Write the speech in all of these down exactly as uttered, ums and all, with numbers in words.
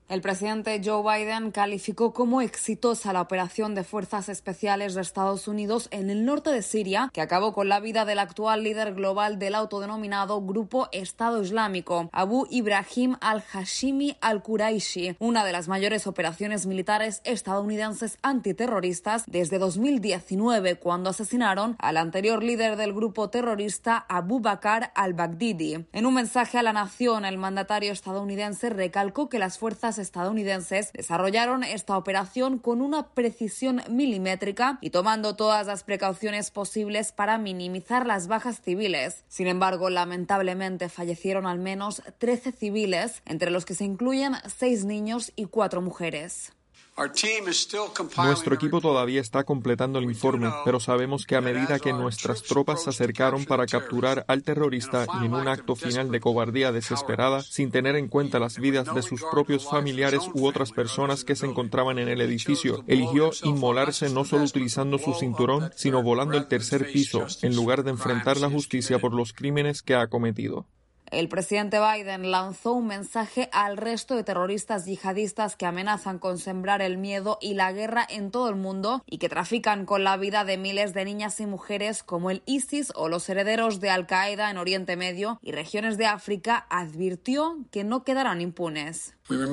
El presidente Joe Biden calificó como exitosa la operación de fuerzas especiales de Estados Unidos en el norte de Siria, que acabó con la vida del actual líder global del autodenominado Grupo Estado Islámico, Abu Ibrahim al-Hashimi al-Quraishi, una de las mayores operaciones militares estadounidenses antiterroristas desde dos mil diecinueve, cuando asesinaron al anterior líder del grupo terrorista Abu Bakr al-Baghdadi. En un mensaje a la nación, el mandatario estadounidense recalcó que las fuerzas estadounidenses desarrollaron esta operación con una precisión milimétrica y tomando todas las precauciones posibles para minimizar las bajas civiles. Sin embargo, lamentablemente fallecieron al menos trece civiles, entre los que se incluyen seis niños y cuatro mujeres. Nuestro equipo todavía está completando el informe, pero sabemos que a medida que nuestras tropas se acercaron para capturar al terrorista y en un acto final de cobardía desesperada, sin tener en cuenta las vidas de sus propios familiares u otras personas que se encontraban en el edificio, eligió inmolarse no solo utilizando su cinturón, sino volando el tercer piso, en lugar de enfrentar la justicia por los crímenes que ha cometido. El presidente Biden lanzó un mensaje al resto de terroristas yihadistas que amenazan con sembrar el miedo y la guerra en todo el mundo y que trafican con la vida de miles de niñas y mujeres como el ISIS o los herederos de Al-Qaeda en Oriente Medio y regiones de África. Advirtió que no quedarán impunes.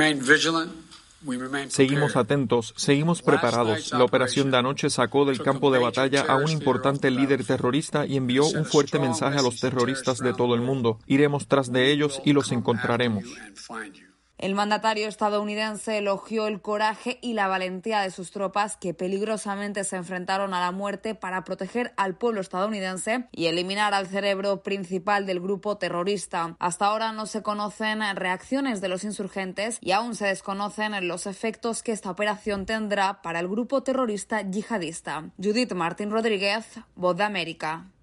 Seguimos atentos, seguimos preparados. La operación de anoche sacó del campo de batalla a un importante líder terrorista y envió un fuerte mensaje a los terroristas de todo el mundo. Iremos tras de ellos y los encontraremos. El mandatario estadounidense elogió el coraje y la valentía de sus tropas, que peligrosamente se enfrentaron a la muerte para proteger al pueblo estadounidense y eliminar al cerebro principal del grupo terrorista. Hasta ahora no se conocen reacciones de los insurgentes y aún se desconocen los efectos que esta operación tendrá para el grupo terrorista yihadista. Judith Martín Rodríguez, Voz de América.